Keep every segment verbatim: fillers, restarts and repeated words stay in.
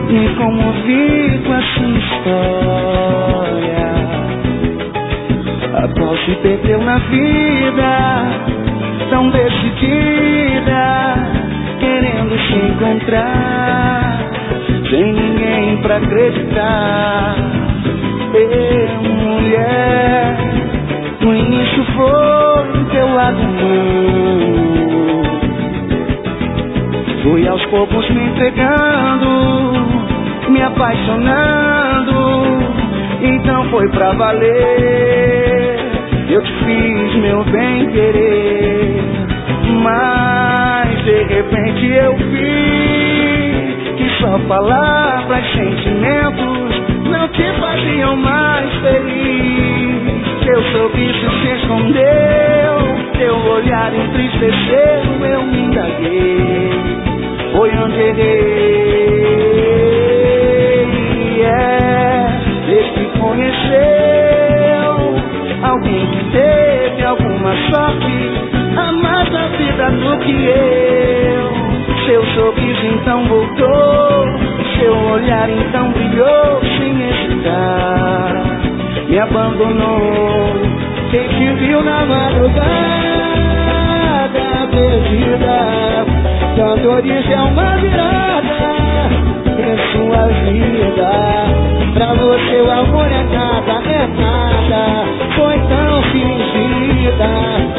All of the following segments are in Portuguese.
Me comovi com a sua história. A qual se perdeu na vida, tão decidida, querendo se encontrar, sem ninguém pra acreditar. Ei, mulher, no início foi teu lado humano, fui aos poucos me entregando, me apaixonando, então foi pra valer. Eu te fiz meu bem querer, mas de repente eu vi que só palavras, sentimentos não te faziam mais feliz. Teu sorriso se escondeu, teu olhar entristeceu, eu me indaguei, foi onde errei. É, desde que conheceu alguém que teve alguma sorte a mais na vida do que eu. Seu sorriso então voltou, seu olhar então brilhou sem hesitar, me abandonou. Quem te viu na madrugada perdida, dando origem a uma virada em sua vida. Pra você o amor é nada, é nada, foi tão fingida,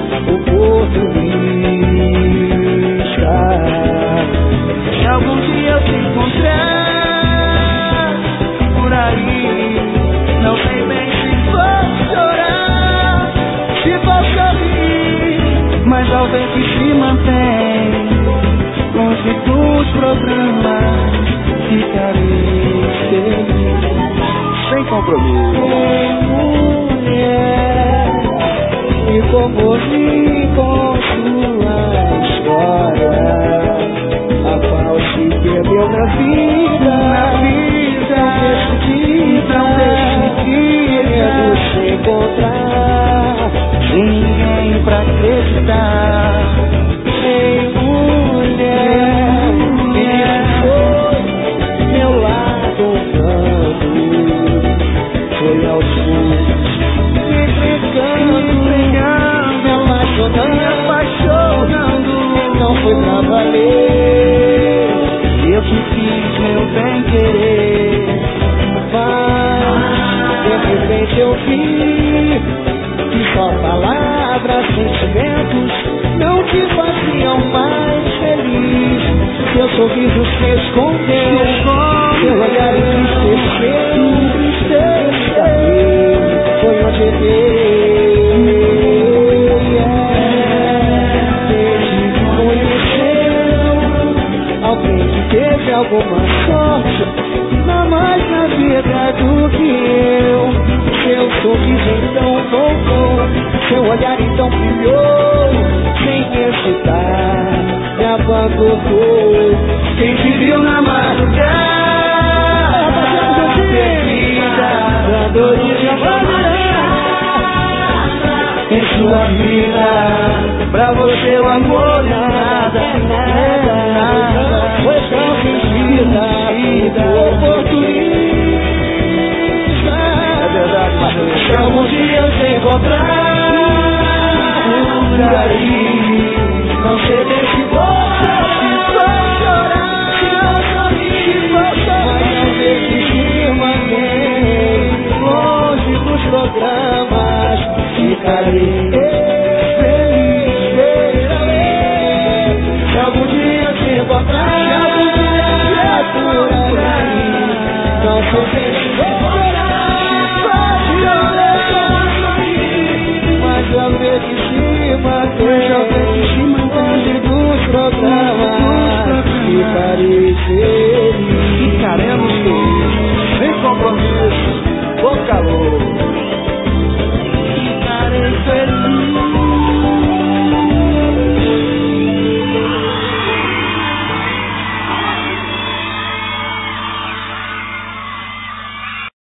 oportunista. Se algum dia eu te encontrar por aí, não sei bem se vou chorar, se vou sorrir, mas alguém que se mantém longe dos programas, ficarei feliz, sem compromisso. Mulher, me comovi com sua história, a qual se perdeu na vida, na vida, decidida, decidida, se encontrar, sem ninguém pra acreditar. Ei, mulher, mulher, foi meu lado humano, foi aos poucos me entregando, me apaixonando, me apaixonando, não foi pra valer. Eu te fiz meu bem querer, mas de repente eu vi que só palavras, sentimentos não te faziam mais feliz. Seu sorriso se escondeu, seu olhar entristeceu, foi onde errei. Desde que conheceu alguém que teve alguma sorte a mais na vida do que eu. Seu sorriso então voltou, seu olhar então brilhou, sem hesitar, me abandonou. Quem te viu na madrugada perdida, dando origem a uma em sua vida. Pra você o amor não é nada, é nada, foi tão fingida, oportunista. É verdade, mas se algum dia se encontrar por aí, não sei bem se vou, se vou chorar, se vou sorrir, se vou chorar, mas não sei se te mantém longe dos programas, ficarei feliz, feliz. Se algum dia se encontrar, se algum dia se por aí, não sei bem se vou chorar, se vou sorrir, mas não sei se te mantém longe dos programas, ficarei feliz.